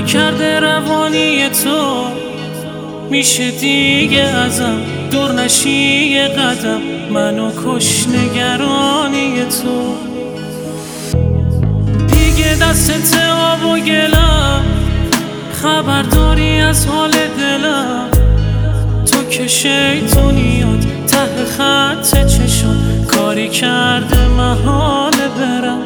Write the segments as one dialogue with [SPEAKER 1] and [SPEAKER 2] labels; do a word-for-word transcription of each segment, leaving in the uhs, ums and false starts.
[SPEAKER 1] منو کرده روانی تو، میشه دیگه ازم دور نشی یه قدم، منو کش نگرانی تو. دیگه دستت آب و گلم، خبر داری از حال دلم، تو که شیطونیات ته خط چشم کاری کرده محاله برم.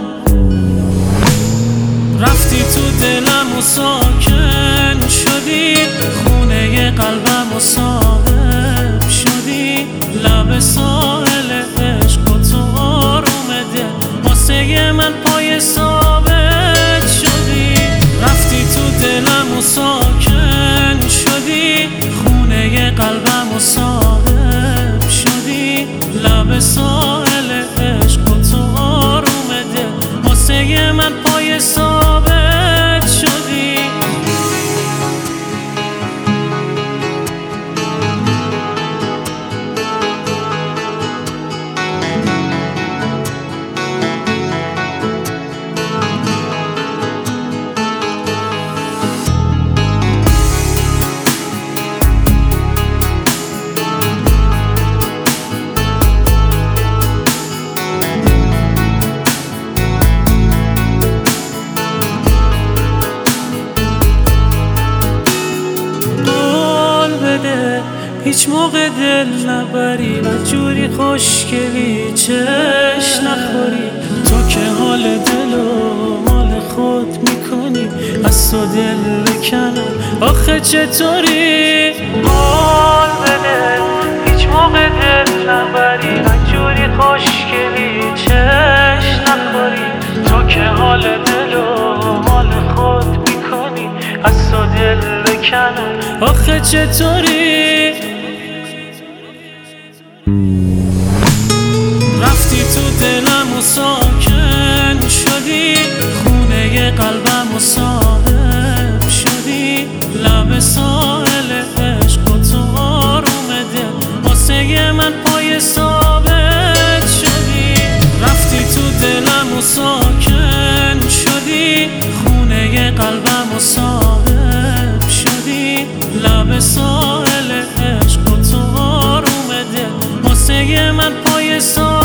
[SPEAKER 1] رفتی تو دلم و ساکن شدی، خونه قلبم و صاحب شدی، لب ساحل عشق و تو آروم دل واسه من پای ثابت شدی. رفتی تو دلم و ساکن شدی، خونه قلبم و صاحب شدی، لب ساحل عشق و تو آروم دل واسه من پای ثابت شدی. هیچ موقع دل نبری و جوری خوشگلی چش نخوری، تو که حال دلو مال خود میکنی، از تو دل بکنم آخه چطوری؟ قول بده هیچ موقع دل نبری و جوری خوشگلی چش نخوری، تو که حال دلو مال خود میکنی، از تو دل بکنم آخه چطوری؟ رفتی تو دلم و ساکن شدی، خونه قلبم و صاحب شدی، لب ساحل عشق و تو آروم دل واسه من پای ثابت شدی. رفتی تو دلم و ساکن شدی، خونه قلبم و صاحب شدی، لب ساحل عشق و تو آروم دل واسه من پای ثابت